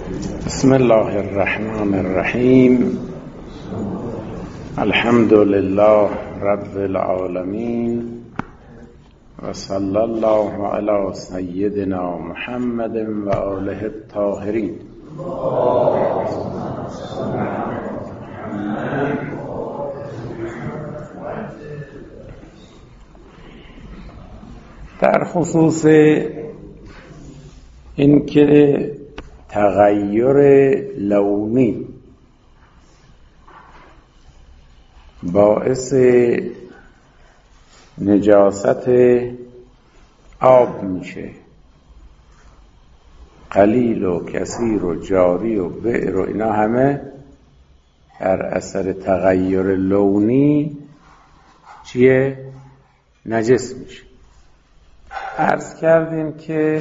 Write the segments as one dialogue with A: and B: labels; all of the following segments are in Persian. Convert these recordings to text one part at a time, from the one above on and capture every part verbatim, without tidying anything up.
A: بسم الله الرحمن الرحیم. الحمد لله رب العالمین و صلی الله علی سیدنا محمد و آله الطاهرین. در خصوص اینکه تغییر لونی باعث نجاست آب میشه، قلیل و کثیر و جاری و بئر و اینا همه در اثر تغییر لونی چیه؟ نجس میشه. عرض کردیم که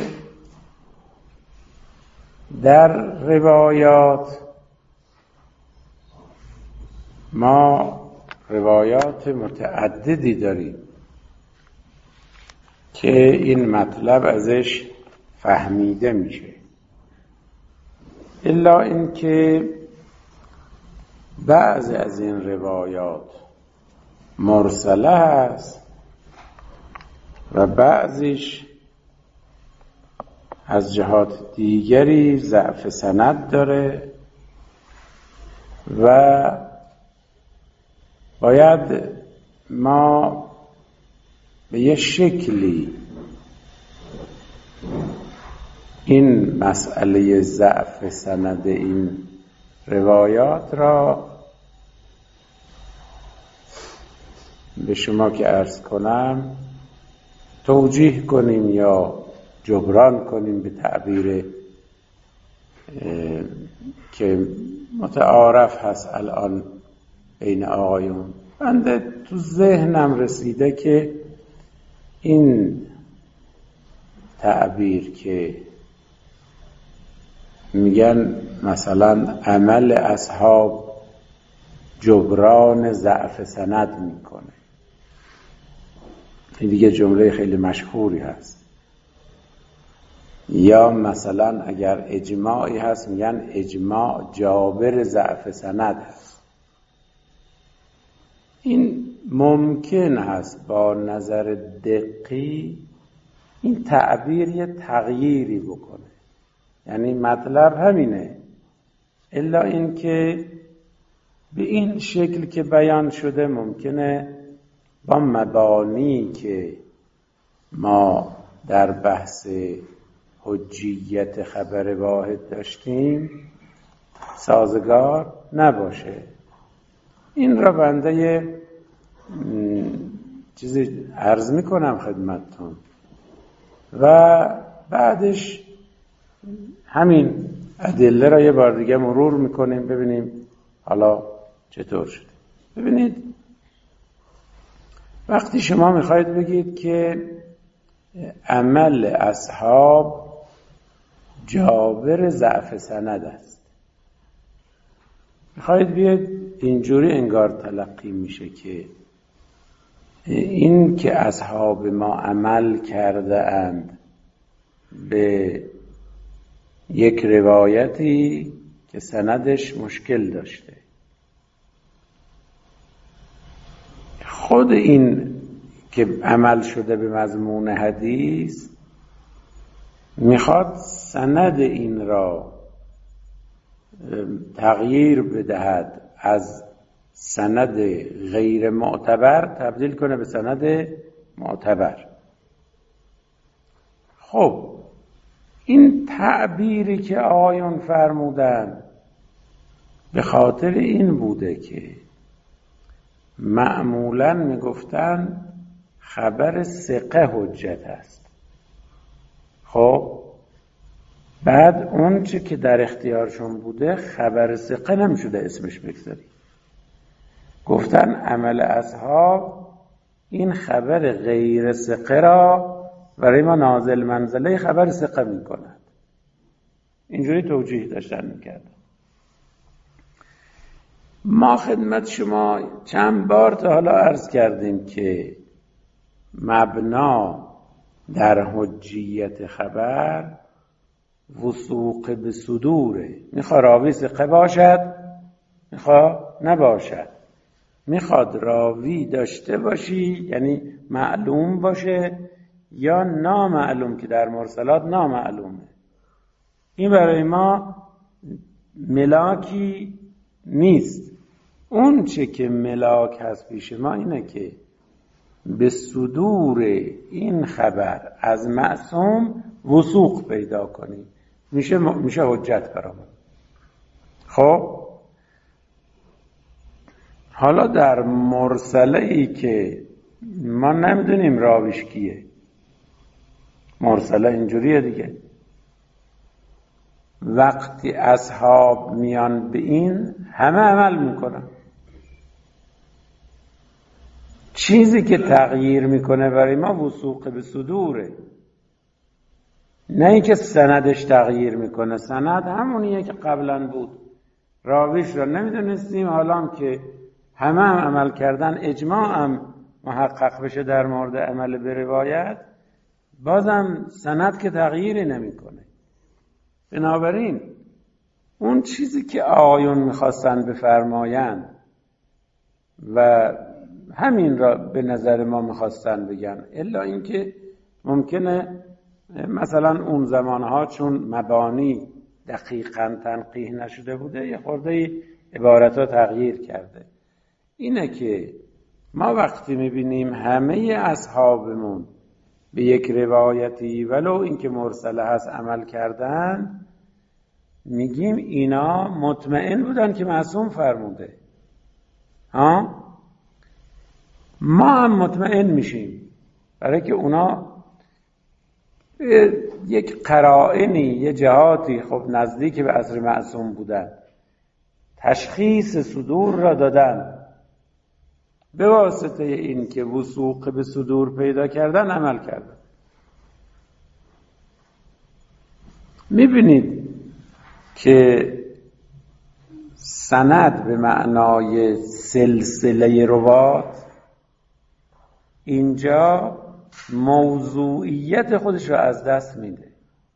A: در روایات ما روایات متعددی داریم که این مطلب ازش فهمیده میشه، الا اینکه بعضی از این روایات مرسله هست و بعضیش از جهات دیگری ضعف سند داره و باید ما به یه شکلی این مسئله ضعف سند این روایات را به شما که عرض کنم توجیه کنیم یا جبران کنیم به تعبیر که متعارف هست الان بین آقایون. بنده تو ذهنم رسیده که این تعبیر که میگن مثلا عمل اصحاب جبران ضعف سند میکنه، این دیگه جمله خیلی مشهوری هست. یا مثلا اگر اجماعی هست میگن اجماع جابر ضعف سند هست. این ممکن هست با نظر دقیق این تعبیر یه تغییری بکنه، یعنی مطلب همینه، الا اینکه به این شکل که بیان شده ممکنه با مبانی که ما در بحث حجیت خبر واحد داشتیم سازگار نباشه. این را بنده یه چیزی عرض میکنم خدمتتون و بعدش همین ادله را یه بار دیگه مرور میکنیم ببینیم حالا چطور شده. ببینید وقتی شما میخواید بگید که عمل اصحاب جابر ضعف سند است، میخواید بیاید اینجوری انگار تلقی میشه که این که اصحاب ما عمل کرده اند به یک روایتی که سندش مشکل داشته، خود این که عمل شده به مضمون حدیث میخواد سند این را تغییر بدهد، از سند غیر معتبر تبدیل کنه به سند معتبر. خب این تعبیری که آقایون فرمودن به خاطر این بوده که معمولاً میگفتن خبر ثقه حجت است. خب بعد اون چه که در اختیارشون بوده خبر ثقه نمیشده اسمش بگذاری، گفتن عمل اصحاب این خبر غیر ثقه را برای ما نازل منزله خبر ثقه میکند. اینجوری توجیه داشتن میکردن. ما خدمت شما چند بار تا حالا عرض کردیم که مبنا در حجیت خبر وثوق به صدوره. میخواد راوی ثقه باشد، میخواد نباشد. میخواد راوی داشته باشی یعنی معلوم باشه یا نامعلوم که در مرسلات نامعلومه. این برای ما ملاکی نیست. اون چه که ملاک هست پیش ما اینه که به صدور این خبر از معصوم وثوق پیدا کنیم، میشه میشه حجت برامون. خب حالا در مرسله ای که ما نمیدونیم راویش کیه، مرسله اینجوریه دیگه، وقتی اصحاب میان به این همه عمل میکنن. چیزی که تغییر میکنه برای ما وثوق به صدوره، نه اینکه سندش تغییر میکنه. سند همونیه که قبلا بود، راویش را نمیدونستیم، حالا هم که همه هم عمل کردن، اجماع هم محقق بشه در مورد عمل به روایت، بازم سند که تغییری نمیکنه. بنابراین اون چیزی که آقایون میخواستن بفرمایند و همین را به نظر ما میخواستن بگن، الا اینکه ممکنه مثلا اون زمانها چون مبانی دقیقاً تنقیح نشده بوده یه خورده عبارت ها تغییر کرده. اینه که ما وقتی میبینیم همه اصحابمون به یک روایتی ولو اینکه مرسله هست عمل کردن، میگیم اینا مطمئن بودن که معصوم فرموده. ها ما هم مطمئن میشیم برای که اونا یک قرائنی یه جهاتی خب نزدیک به عصر معصوم بودن، تشخیص صدور را دادن، به واسطه این که وثوق به صدور پیدا کردن عمل کردن. میبینید که سند به معنای سلسله روات اینجا موضوعیت خودش را از دست میده،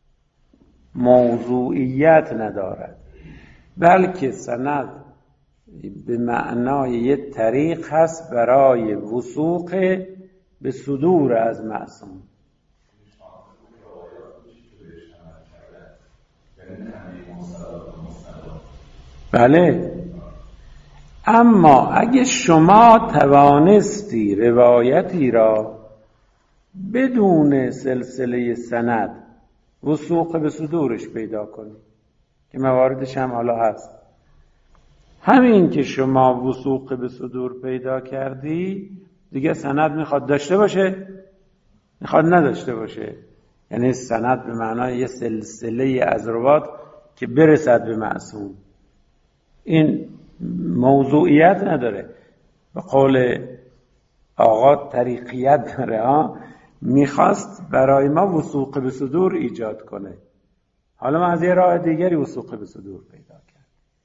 A: موضوعیت ندارد، بلکه سند به معنای یه طریق هست برای وثوق به صدور از معصوم. بله، اما اگه شما توانستی روایتی را بدون سلسله سند وثوق به صدورش پیدا کنی که مواردش هم حالا هست، همین که شما وثوق به صدور پیدا کردی دیگه سند میخواد داشته باشه میخواد نداشته باشه، یعنی سند به معنای یه سلسله از روات که برسد به معصوم، این موضوعیت نداره. به قول آقا طریقیت داره، ها میخواست برای ما وثوق به صدور ایجاد کنه، حالا ما از یه راه دیگری وثوق به صدور پیدا کرد.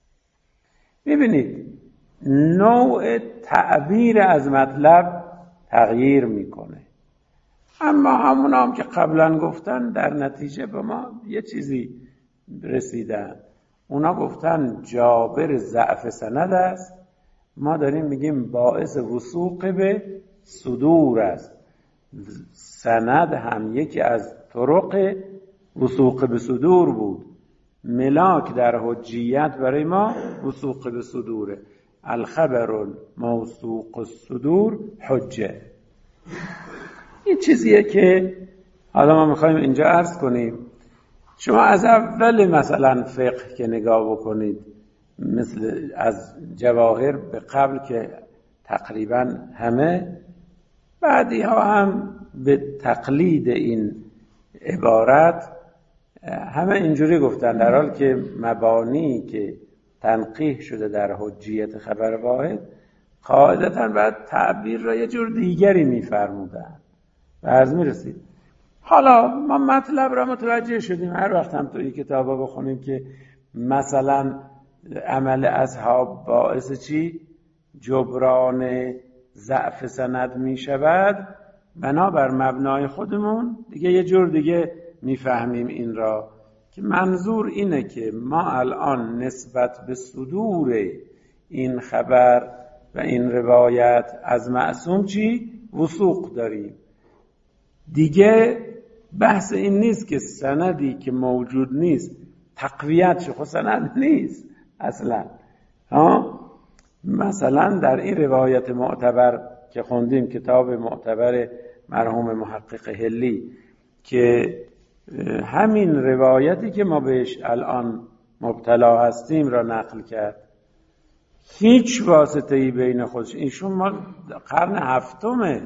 A: ببینید نوع تعبیر از مطلب تغییر میکنه، اما همون هم که قبلا گفتن در نتیجه به ما یه چیزی رسیدن. اونا گفتن جابر ضعف سند است، ما داریم میگیم باعث وثوق به صدور است. سند هم یکی از طرق وثوق به صدور بود. ملاک در حجیت برای ما وثوق به صدوره. الخبر الموثوق الصدور حجه. این چیزیه که حالا ما میخوایم اینجا عرض کنیم. شما از اول مثلا فقه که نگاه بکنید، مثل از جواهر به قبل که تقریبا همه، بعدی ها هم به تقلید این عبارت همه اینجوری گفتن، در حال که مبانی که تنقیح شده در حجیت خبر واحد قاعدتا بعد تعبیر را یه جور دیگری میفرمودن و از میرسید. حالا ما مطلب را متوجه شدیم، هر وقت هم توی کتابا بخونیم که مثلا عمل اصحاب باعث چی؟ جبران ضعف سند می شود، بنابر مبنای خودمون دیگه یه جور دیگه میفهمیم این را که منظور اینه که ما الان نسبت به صدور این خبر و این روایت از معصوم چی؟ وثوق داریم. دیگه بحث این نیست که سندی که موجود نیست تقویت شه، خب سند نیست اصلا. ها مثلا در این روایت معتبر که خوندیم، کتاب معتبر مرحوم محقق هلی، که همین روایتی که ما بهش الان مبتلا هستیم را نقل کرد، هیچ واسطه‌ای بین خودش، ایشون ما قرن هفتمه،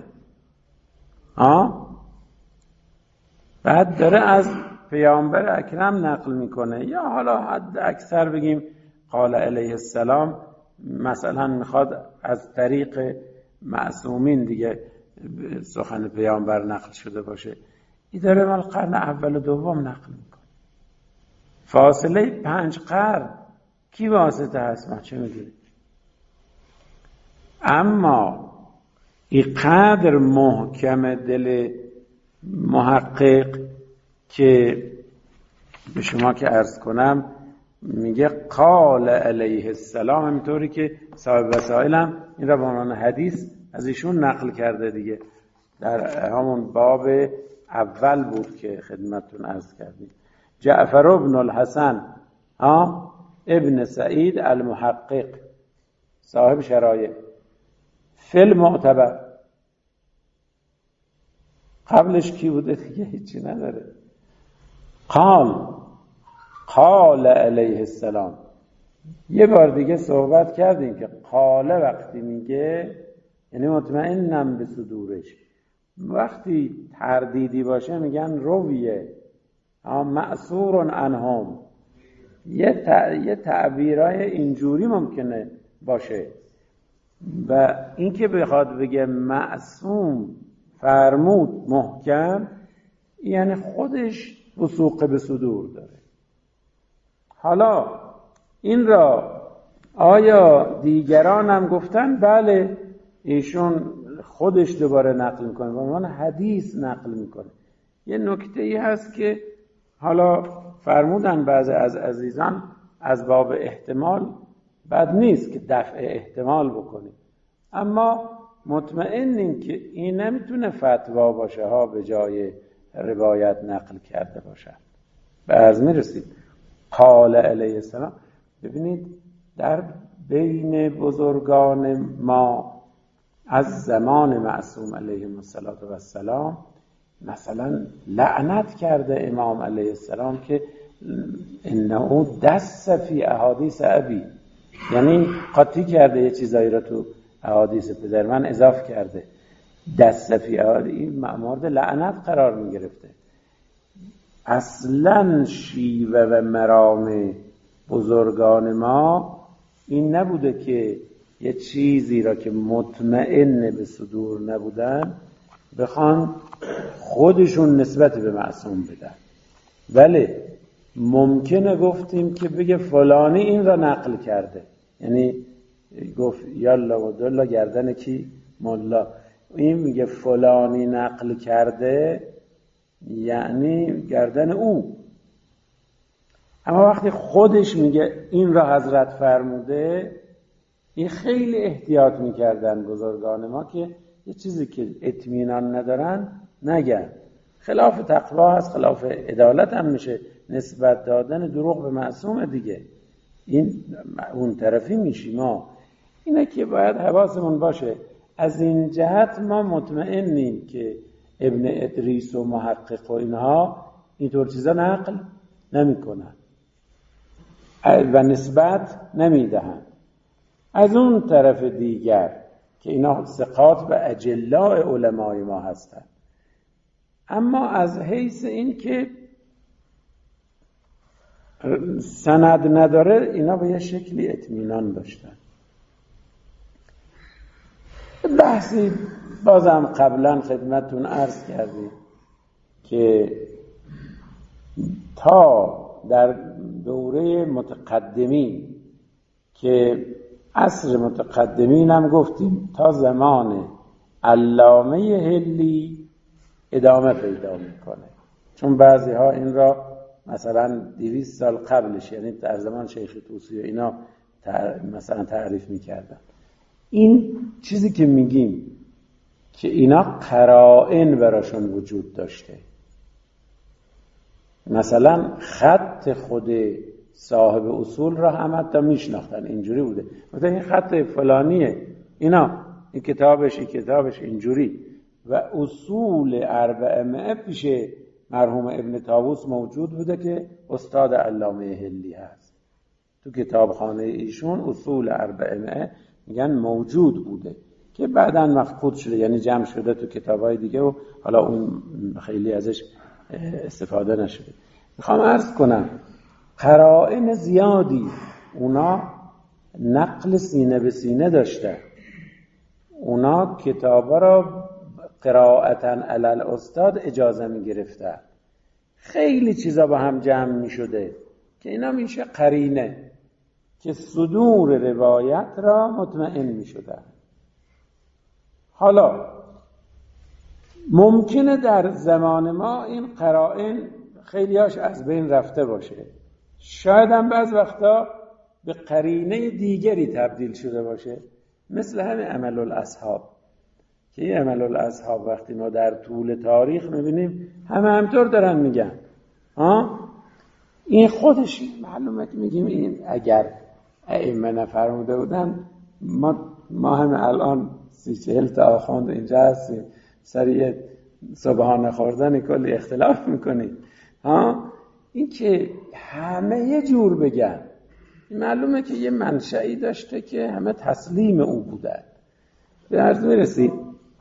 A: ها بعد داره از پیامبر اکرم نقل میکنه، یا حالا حد اکثر بگیم قال علیه السلام، مثلا میخواد از طریق معصومین دیگه سخن پیامبر نقل شده باشه، این داره مال قرن اول و دوم نقل میکنه. فاصله پنج قرن کی واسطه هست؟ ما چه میدونیم؟ اما این قدر محکم دل محقق که به شما که عرض کنم میگه قال علیه السلام، همینطوری که صاحب وسائل هم این را به عنوان حدیث از ایشون نقل کرده دیگه، در همون باب اول بود که خدمتتون عرض کردیم. جعفر ابن الحسن ها ابن سعید المحقق صاحب شرایع فی المعتبر، قبلش کی بوده دیگه؟ هیچی نداره. قال قال علیه السلام. یه بار دیگه صحبت کردیم که قال وقتی میگه یعنی مطمئنم به صدورش، وقتی تردیدی باشه میگن رویه معصور عنهم. یه تع... یه تعبیرای اینجوری ممکنه باشه، و این که بخواد بگه معصوم فرمود محکم، یعنی خودش وثوق به صدور داره. حالا این را آیا دیگران هم گفتن؟ بله، ایشون خودش دوباره نقل میکنه، به عنوان حدیث نقل میکنه. یه نکته ای هست که حالا فرمودن بعضی از عزیزان از باب احتمال بد نیست که دفع احتمال بکنیم، اما مطمئنیم که این نمیتونه فتوا باشه ها به جای روایت نقل کرده باشه. به عرض میرسید قال علیه السلام. ببینید در بین بزرگان ما از زمان معصوم علیه السلام مثلا لعنت کرده امام علیه السلام که انه دست فی احادیث ابی، یعنی قاطی کرده یه چیزایی را تو احادیث پدر من اضافه کرده. دست فی احادیث این مورد لعنت قرار می گرفته. اصلا شیوه و مرام بزرگان ما این نبوده که یه چیزی را که مطمئن به صدور نبودن بخوان خودشون نسبت به معصوم بدن. ولی ممکنه گفتیم که بگه فلانی این را نقل کرده، یعنی گفت یالا و دولا گردن کی؟ مولا. این میگه فلانی نقل کرده یعنی گردن او. اما وقتی خودش میگه این را حضرت فرموده، این خیلی احتیاط میکردن بزرگان ما که یه چیزی که اطمینان ندارن نگن. خلاف تقوا هست، خلاف عدالت هم میشه نسبت دادن دروغ به معصوم دیگه. این اون طرفی میشیم ما. اینه که باید حواسمون باشه. از این جهت ما مطمئنیم که ابن ادریس و محقق و اینها اینطور چیزا نقل نمی کنن و نسبت نمی دهن. از اون طرف دیگر که اینا ثقات و اجلاء علمای ما هستن، اما از حیث این که سند نداره اینا به یه شکلی اطمینان داشتن. بحثی بازم قبلا خدمتون عرض کردیم که تا در دوره متقدمین، که عصر متقدمین هم گفتیم تا زمان علامه هلی ادامه پیدا میکنه، چون بعضی ها این را مثلا دویست سال قبلش، یعنی در زمان شیخ طوسی و اینا مثلا تعریف میکردن. این چیزی که میگیم که اینا قرائن براشون وجود داشته، مثلا خط خود صاحب اصول را هم حتی میشناختن، اینجوری بوده مثلا این خط فلانیه، اینا این کتابش این کتابش اینجوری. و اصول اربعه پیش مرحوم ابن طاووس موجود بوده که استاد علامه هلی هست، تو کتابخانه ایشون اصول اربعه میگن موجود بوده که بعداً مفقود شده، یعنی جمع شده تو کتابای دیگه و حالا اون خیلی ازش استفاده نشده. میخوام عرض کنم قرائن زیادی اونا نقل سینه به سینه داشته، اونا کتابا را قرائتن علی الاستاد اجازه می گرفته، خیلی چیزا با هم جمع می شده که اینا میشه قرینه که صدور روایت را مطمئن می شده. حالا ممکنه در زمان ما این قرائن خیلیاش از بین رفته باشه، شاید هم بعض وقتا به قرینه دیگری تبدیل شده باشه، مثل همین عمل الاصحاب که این عمل الاصحاب وقتی ما در طول تاریخ میبینیم همه همطور دارن میگن ها، این خودش معلومه که میگیم این اگر ائمه نفرموده بودن ما ما همه الان سی چهل تا آخوند اینجا هستیم سریع سبحان خوردن کلی اختلاف میکنیم ها. این که همه یه جور بگن این معلومه که یه منشئی داشته که همه تسلیم او بودن. به عرض میرسید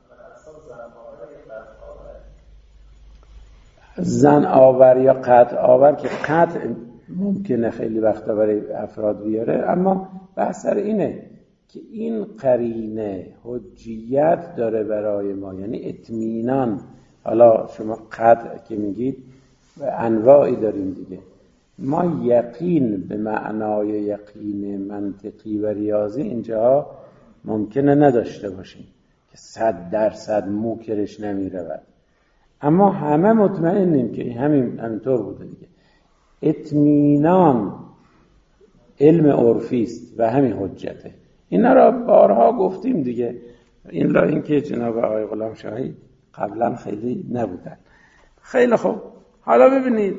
A: زن آور یا قطع آور که قطع ممکنه خیلی وقتا برای افراد بیاره، اما بحث سر اینه که این قرینه حجیت داره برای ما، یعنی اطمینان. حالا شما قطع که میگید انواعی داریم دیگه، ما یقین به معنای یقین منطقی و ریاضی اینجا ممکنه نداشته باشیم که صد درصد موکرش نمیرود، اما همه مطمئنیم که همین همینطور بوده دیگه. اطمینان علم عرفی است و همین حجته. اینا را بارها گفتیم دیگه، این را این که جناب آقای غلام شاهی قبلا خیلی نبودن. خیلی خوب، حالا ببینید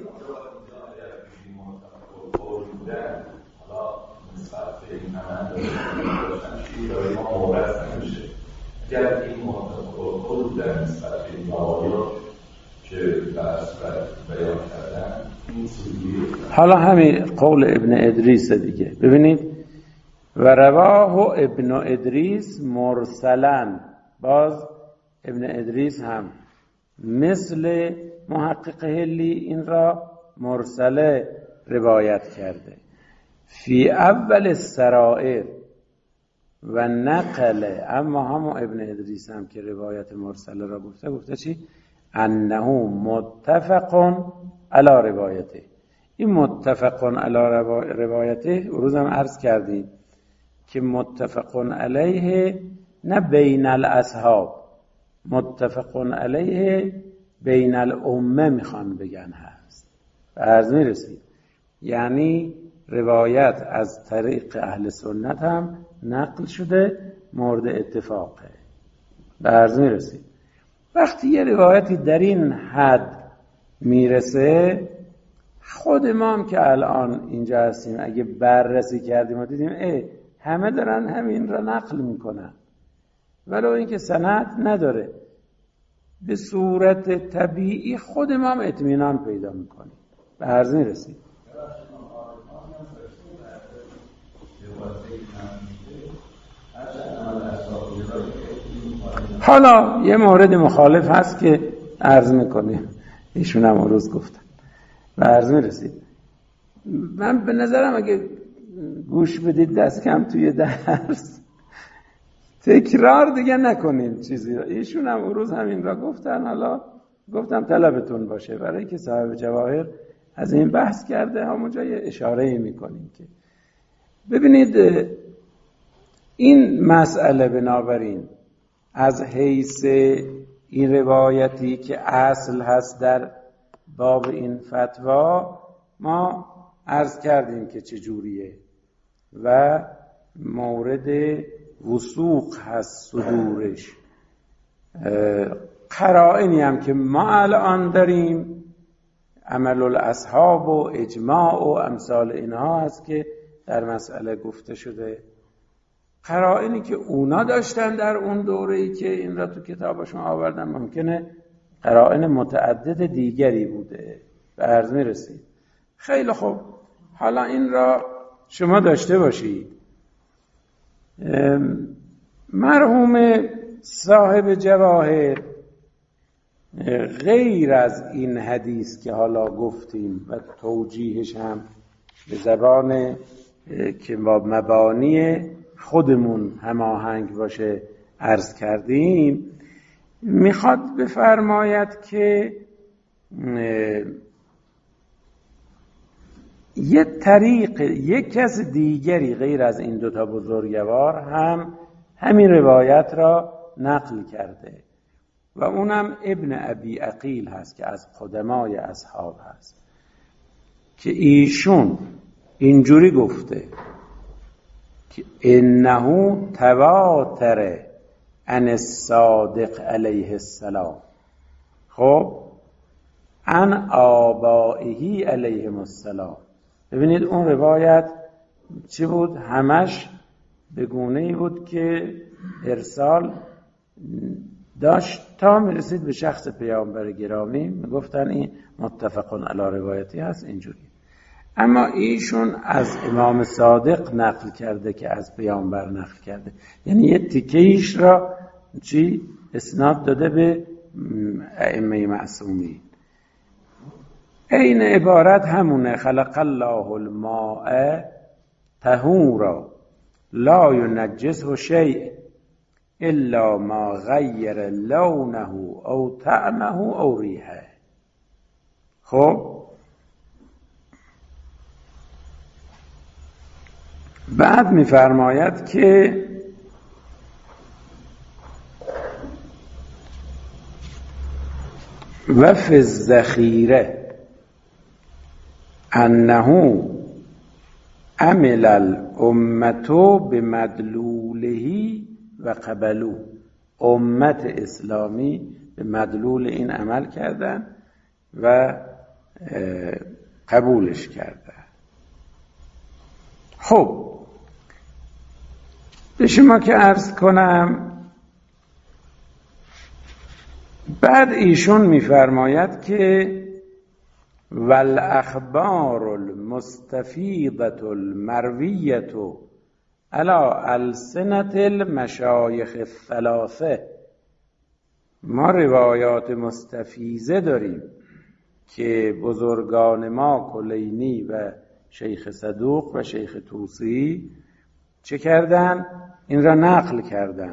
A: حالا همین قول ابن ادریس دیگه. ببینید و رواه ابن ادریس مرسلن، باز ابن ادریس هم مثل محقق هلی این را مرسله روایت کرده. فی اول السرائر و نقل، اما همون ابن ادریس هم که روایت مرسله را گفته گفته چی؟ انه متفق علی روایته. این متفق علی روایته روز هم عرض کردیم که متفق علیه نه بین الاصحاب، متفق علیه بین الامه میخوان بگن هست. به عرض میرسید یعنی روایت از طریق اهل سنت هم نقل شده مورد اتفاقه. به عرض میرسید وقتی یه روایتی در این حد میرسه، خود ما هم که الان اینجا هستیم اگه بررسی کردیم و دیدیم ای همه دارن همین را نقل میکنن ولو اینکه سند نداره، به صورت طبیعی خود ما هم اطمینان پیدا میکنیم. به عرض میرسید حالا یه مورد مخالف هست که عرض میکنیم، ایشون هم روز گفتن. به عرض میرسید من به نظرم اگه گوش بدید دست کم توی درس تکرار دیگه نکنین چیزی را. ایشون هم روز همین را گفتن، حالا گفتم طلبتون باشه برای که صاحب جواهر از این بحث کرده، همونجا یه اشاره میکنیم که ببینید این مسئله بنابراین از حیث این روایتی که اصل هست در باب این فتوا ما عرض کردیم که چجوریه و مورد وثوق هست صدورش. قرائنی هم که ما الان داریم عمل الاصحاب و اجماع و امثال اینها هست که در مسئله گفته شده. قرائنی که اونا داشتن در اون دوره‌ای که این را تو کتابشون آوردن ممکنه قرائن متعدد دیگری بوده به عرض میرسید. خیلی خوب، حالا این را شما داشته باشید. مرحوم صاحب جواهر غیر از این حدیث که حالا گفتیم و توجیهش هم به زبان که با مبانی خودمون هماهنگ باشه عرض کردیم، میخواد بفرماید که یه طریق یک کس دیگری غیر از این دوتا بزرگوار هم همین روایت را نقل کرده و اونم ابن ابی عقیل هست که از قدمای اصحاب هست که ایشون اینجوری گفته که انه تواتر عن الصادق علیه السلام، خب عن آبائه علیهم السلام. ببینید اون روایت چی بود؟ همش به گونه‌ای بود که ارسال داشت تا میرسید به شخص پیامبر گرامی، میگفتن این متفقون علی روایتی هست اینجوری. اما ایشون از امام صادق نقل کرده که از پیامبر نقل کرده، یعنی یه تیکه‌ایش را چی اسناد داده به ائمه معصومین. این عبارت همونه خلق الله الماء طهورا لا ينجسه شیء الا ما غیر لونه او طعمه او ریحه. خب بعد میفرماید که و فی الذخیره انه عمل الامه بمدلوله و قبلو. امت اسلامی به مدلول این عمل کردن و قبولش کردن. خب به شما که عرض کنم، بعد ایشون میفرماید که والاخبار المستفیضه المرویه علی السنة المشایخ الثلاثه. ما روایات مستفیضه داریم که بزرگان ما کلینی و شیخ صدوق و شیخ طوسی چه کردن؟ این را نقل کردن.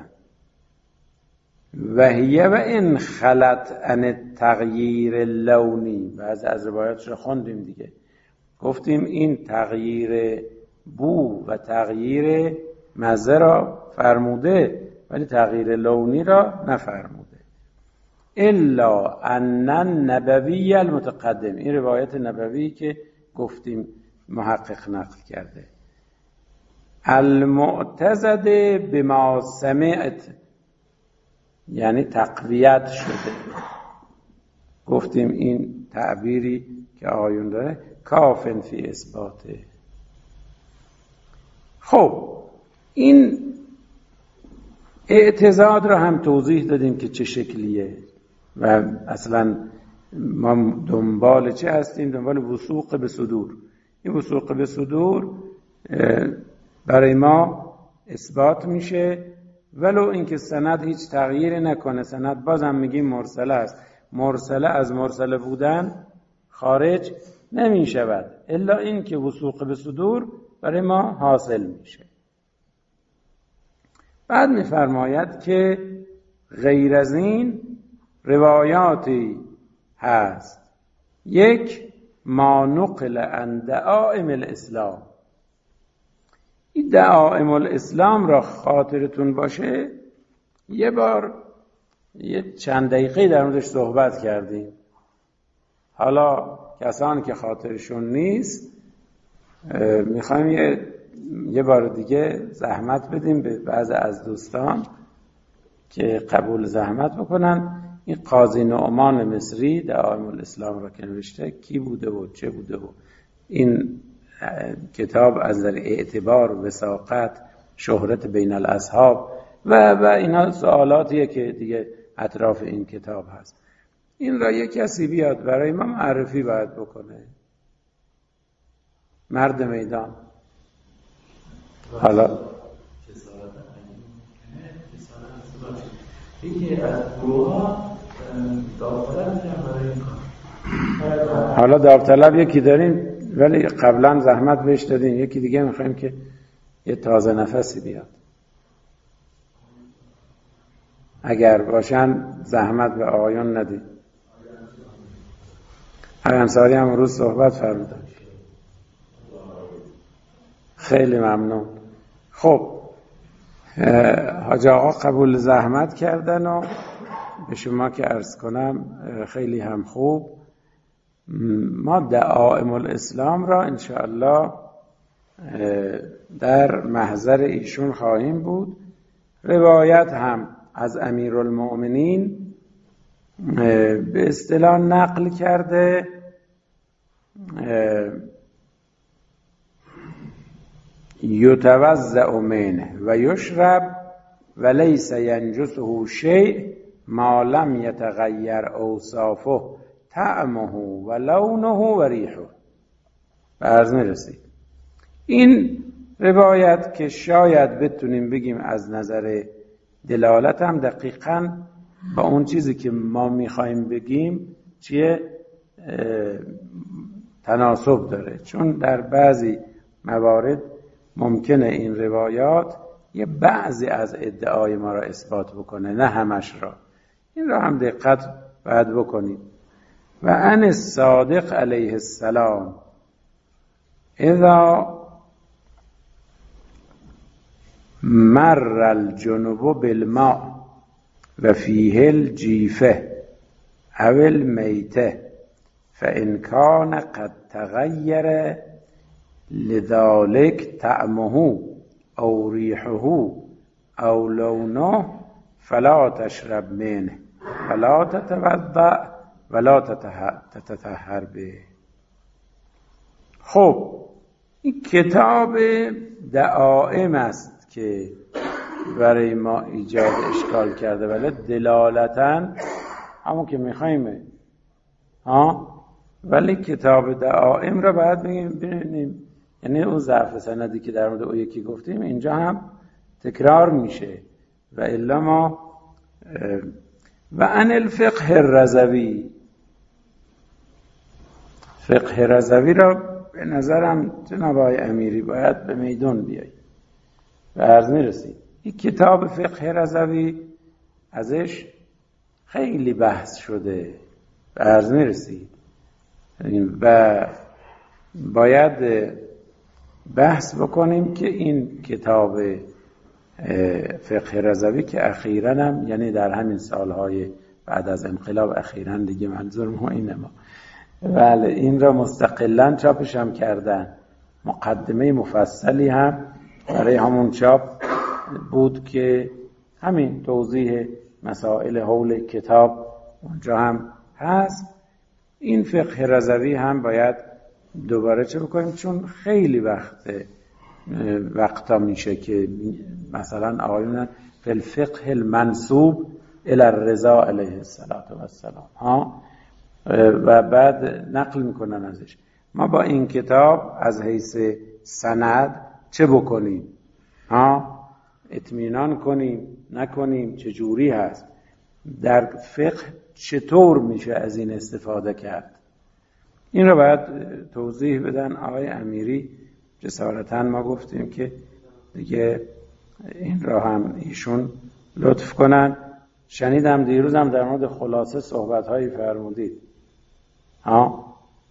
A: و هیه و ان خلت عن تغییر لونی، بعض از روایاتش را خوندیم دیگه، گفتیم این تغییر بو و تغییر مزه را فرموده ولی تغییر لونی را نفرموده. الا ان النبوی المتقدم، این روایت نبوی که گفتیم محقق نقل کرده، المعتزد بما سمعت، یعنی تقویت شده. گفتیم این تعبیری که آیون داره کافن فی اثباته. خب این اعتضاد را هم توضیح دادیم که چه شکلیه و اصلا ما دنبال چه هستیم؟ دنبال وثوق به صدور. این وثوق به صدور برای ما اثبات میشه ولو اینکه سند هیچ تغییری نکنه. سند بازم میگیم مرسله است. مرسله از مرسله بودن خارج نمی شود الا این که وثوق به صدور برای ما حاصل میشه. بعد میفرماید که غیر از این روایاتی هست. یک، ما نقل عن دعائم الاسلام. این دعائم الاسلام را خاطرتون باشه یه بار یه چند دقیقه در موردش صحبت کردیم. حالا کسانی که خاطرشون نیست میخوایم یه یه بار دیگه زحمت بدیم به بعضی از دوستان که قبول زحمت بکنن. این قاضی نعمان مصری دعائم الاسلام را که نوشته کی بوده و چه بوده و این کتاب از در اعتبار وثاقت شهرت بین الاصحاب و و اینا سوالاتیه که دیگه اطراف این کتاب هست. این را یک کسی بیاد برای ما معرفی باید بکنه، مرد میدان. حالا
B: یکی از گروها داوطلب میشن برای این کار.
A: حالا داوطلب یکی داریم ولی قبلا زحمت بهش دادیم، یکی دیگه میخوایم که یه تازه نفسی بیاد. اگر باشن زحمت به آقایان ندید. آقای انصاری هم روز صحبت فرمودن. خیلی ممنون. خب حاج آقا قبول زحمت کردن و به شما که عرض کنم خیلی هم خوب. ما دعائم الاسلام را انشاءالله در محضر ایشون خواهیم بود. روایت هم از امیرالمؤمنین به اصطلاح نقل کرده یتوضأ منه و یشرب و لیس ینجسه شیء ما لم یتغیر اوصافه طعمه و لونه و ریحه. به عرض میرسید. این روایت که شاید بتونیم بگیم از نظر دلالت هم دقیقاً با اون چیزی که ما میخوایم بگیم چیه تناسب داره، چون در بعضی موارد ممکنه این روایات یه بعضی از ادعای ما را اثبات بکنه، نه همش را. این را هم دقت باید بکنید. و ان الصادق علیه السلام اذا مر الجنوب بالماء و فیه الجیفه او المیته فان کان قد تغیر لذلك طعمه او ریحه او لونه فلا تشرب منه فلا تتوضأ ولا تتطهر به. خب این کتاب دعائم است که برای ما ایجاد اشکال کرده، ولی دلالتاً همون که میخواییم ها، ولی کتاب دعائم را باید بگیم ببینیم، یعنی اون ضعف سندی که در مورد او یکی گفتیم اینجا هم تکرار میشه. و الا ما و عن الفقه الرضوی، فقه رضوی را به نظرم جناب آقای امیری باید به میدون بیایی و عرض میرسید. این کتاب فقه رضوی ازش خیلی بحث شده و عرض میرسید و باید بحث بکنیم که این کتاب فقه رضوی که اخیراً هم یعنی در همین سالهای بعد از انقلاب اخیراً دیگه منظور ما اینه ما بله این را مستقلاً چاپش هم کردن، مقدمه مفصلی هم برای همون چاپ بود که همین توضیح مسائل حول کتاب اونجا هم هست. این فقه رضوی هم باید دوباره چه بکنیم، چون خیلی وقت وقتا میشه که مثلا آقایون فی الفقه المنسوب الی الرضا علیه السلام ها و بعد نقل میکنن ازش. ما با این کتاب از حیث سند چه بکنیم ها، اطمینان کنیم نکنیم، چجوری هست در فقه، چطور میشه از این استفاده کرد، این رو باید توضیح بدن آقای امیری. جسارتاً ما گفتیم که دیگه این را هم ایشون لطف کنن. شنیدم دیروزم در مورد خلاصه صحبت‌هایی فرمودید ها،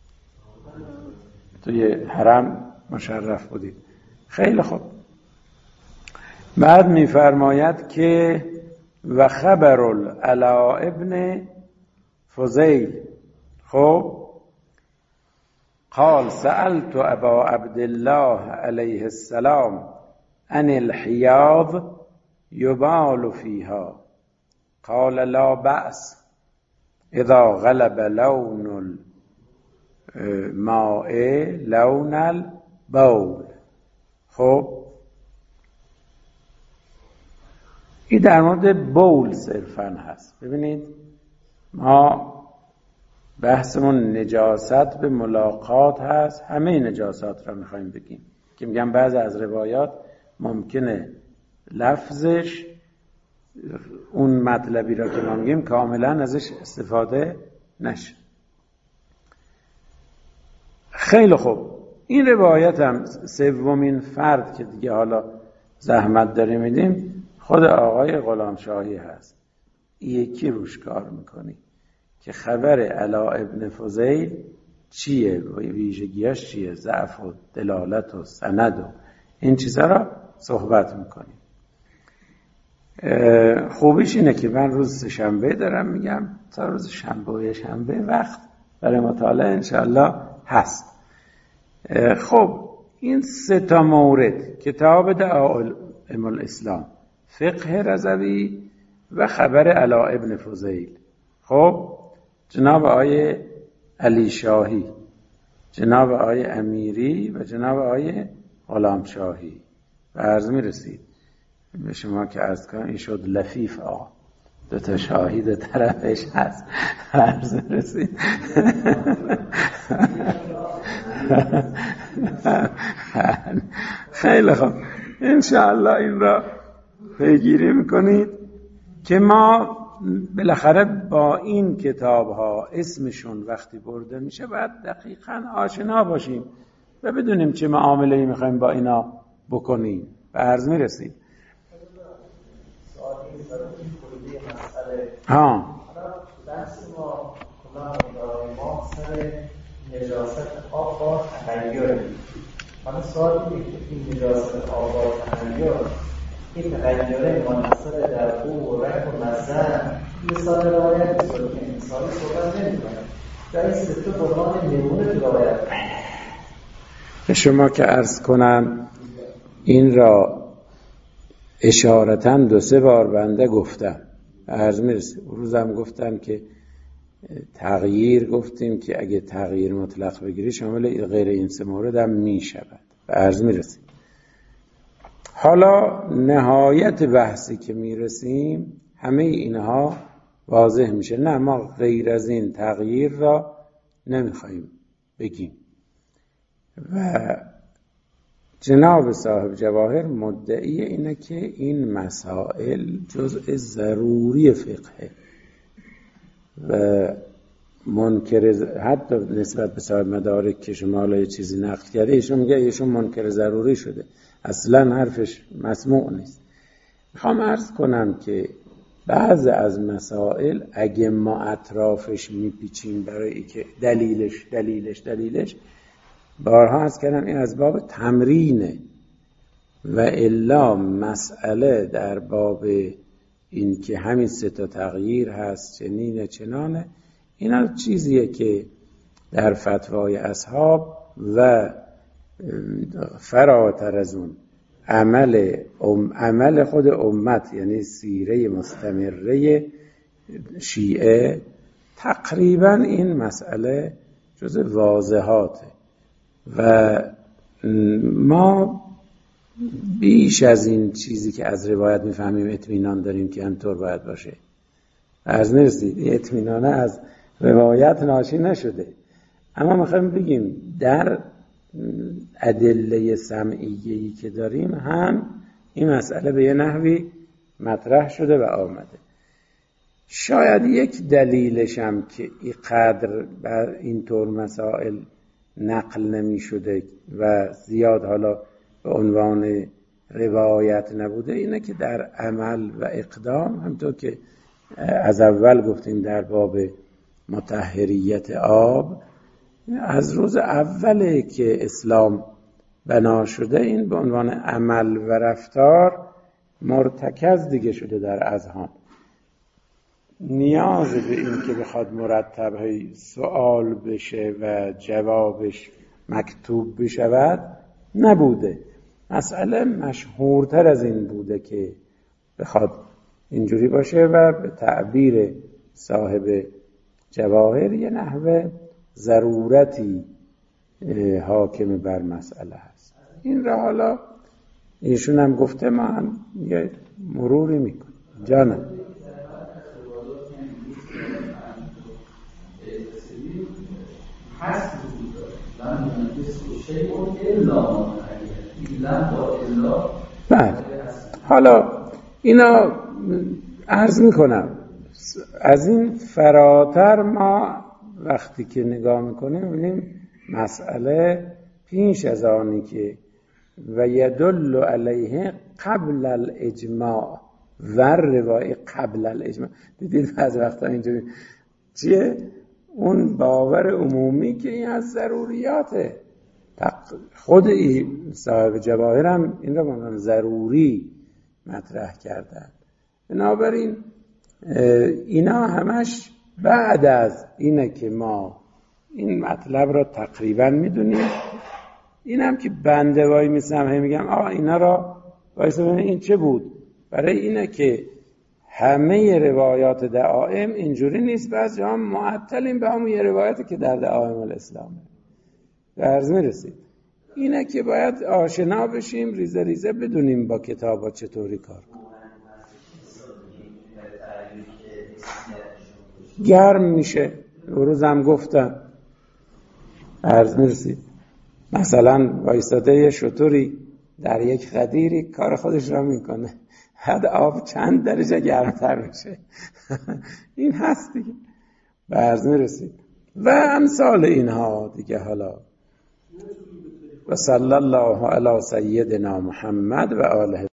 A: توی حرم مشرف بودید، خیلی خوب. بعد میفرماید که و خبر علی ابن فضیل، خب قال سألت ابا عبدالله علیه السلام عن الحیاض یبال فیها قال لا بأس اذا غلب لون الماء لون البول. خب این در مورد بول صرفاً هست. ببینید ما بحثمون نجاست به ملاقات هست، همه نجاسات را میخوایم بگیم که میگم بعضی از روایات ممکنه لفظش اون مطلبی را که ما میگیم کاملا ازش استفاده نشه. خیلی خوب، این روایت هم سومین فرد که دیگه حالا زحمت داریم میدیم خود آقای غلامشاهی هست. یکی روش کار میکنی که خبر علا ابن فضیل چیه، ویژگیاش چیه، ضعف و دلالت و سند و این چیزا را صحبت میکنی. خوبیش اینه که من روز شنبه دارم میگم، تا روز شنبه و شنبه وقت برای مطالعه انشاءالله هست. خب این سه تا مورد، کتاب دعائم الاسلام، فقه رضوی و خبر علا ابن فضیل. خب جناب آقای علی شاهی، جناب آقای امیری و جناب آقای غلام شاهی و عرض می رسید به شما که عرض کنم این شد لفیف آقا، دو تا شاهید طرفش هست. عرض می رسید خیلی خوب، انشاءالله این را پیگیری میکنید که ما بالاخره با این کتاب ها اسمشون وقتی برده میشه باید دقیقاً آشنا باشیم و بدونیم چه معامله‌ای میخوایم با اینا بکنیم. به عرض میرسیم. ها
B: دست ما ما سر نجاست آب با تغییر. من سوال اینه که این نجاست آب با تغییر، این تغییره منحصر در بو و رنگ و مزن مثال روایت است که انسانی صحبت نمی‌کنه. در این سطح قرآن نمونه روایت
A: به شما که عرض کنم این را اشارتاً دو سه بار بنده گفتم. عرض میرسه روزم گفتم که تغییر گفتیم که اگه تغییر مطلق بگیری شامل غیر این سه مورد هم میشود. به عرض میرسیم. حالا نهایت بحثی که میرسیم همه اینها واضح میشه. نه ما غیر از این تغییر را نمیخوایم بگیم و جناب صاحب جواهر مدعی اینه که این مسائل جزء ضروری فقهه و منکر حتی نسبت به صاحب مدارک که شما یه چیزی نقل کرده ایشون میگه ایشون منکر ضروری شده، اصلا حرفش مسموع نیست. میخوام عرض کنم که بعض از مسائل اگه ما اطرافش میپیچیم برای که دلیلش دلیلش دلیلش بارها عرض کردم این از باب تمرینه و الا مسئله در باب این که همین سه تا تغییر هست چنینه چنانه، اینا چیزیه که در فتوای اصحاب و فراتر از اون عمل ام عمل خود امت یعنی سیره مستمره شیعه تقریبا این مسئله جز واضحاته و ما بیش از این چیزی که از روایت میفهمیم اطمینان داریم که همطور باید باشه. عرض نرسید اطمینان از روایت ناشی نشده، اما میخوایم بگیم در ادله سمعیه‌ای که داریم هم این مسئله به یه نحوی مطرح شده و آمده. شاید یک دلیلش هم که اینقدر بر اینطور مسائل نقل نمی شده و زیاد حالا به عنوان روایت نبوده اینه که در عمل و اقدام همطور که از اول گفتیم در باب مطهریت آب از روز اوله که اسلام بنا شده این به عنوان عمل و رفتار مرتکز دیگه شده در اذهان. نیاز به این که بخواد مرتب سوال بشه و جوابش مکتوب بشود نبوده. مسئله مشهورتر از این بوده که بخواد اینجوری باشه و به تعبیر صاحب جواهر یه نحوه ضرورتی حاکم بر مسئله هست. این را حالا ایشون هم گفته، ما هم یه مروری میکنیم. جانم
C: هست وجود داره لن ينقصه شیء الا ما لن با الا.
A: بله حالا اینا عرض میکنم از این فراتر ما وقتی که نگاه میکنیم میبینیم مسئله پیش از آنی که و یدل علیه قبل الاجماع و روای قبل الاجماع. دیدید از وقتا اینجوری چیه؟ اون باور عمومی که این از ضروریاته. خود صاحب جواهر هم این را به ضروری مطرح کردن. بنابراین اینا همش بعد از اینه که ما این مطلب را تقریبا میدونیم. این هم که بنده وای میسم هم میگم آه اینا را وایسا ببینید این چه بود. برای اینه که همه روایات دعائم اینجوری نیست، بعضی هم معطلیم به همون یه روایتی که در دعائم الاسلام به عرض میرسید. اینه که باید آشنا بشیم، ریزه ریزه بدونیم با کتابا چطوری کار کنیم. گرم میشه. روزم گفتم عرض میرسید مثلا وایستاده یه شطوری در یک خدیری کار خودش را میکنه، حد آب چند درجه گرمتر میشه. این هست دیگه. به عرض میرسید و امثال اینها دیگه. حالا و صلی الله علی سیدنا محمد و آله